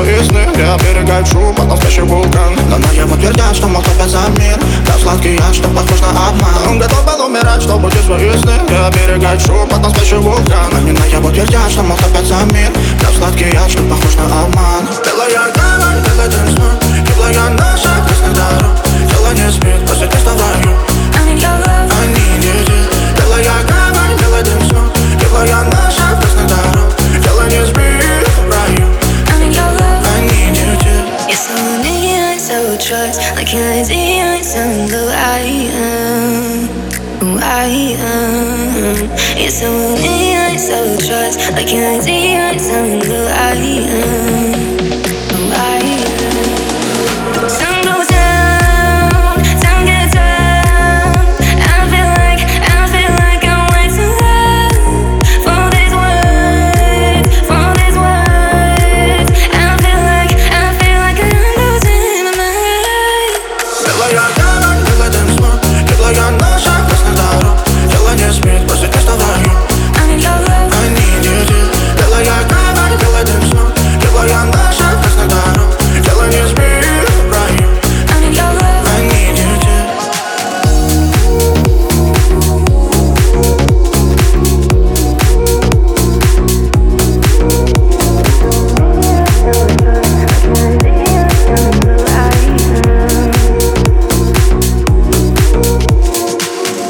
свои сны и оберегает шум от настоящий вулкан. Но наяву твердят, что мол топят за мир. Да сладкий яд, что похож на обман. Он готов был умирать, чтобы будить свои сны и оберегает шум от настоящий вулкан. Они наяву твердят, что мол топят за мир. Да сладкий яд, что похож на обман. Белая гавань, белый танцпол, теплая наша красная дорога. Тело не спит, после теста в раю. I need you. Белая гавань, белый танцпол, теплая наша красная дорога. Тело не спит в раю. I need you. You're so near, so trust. I can't see you, who I am. Who I am. You're so near, so trust. I can't see you, who I am.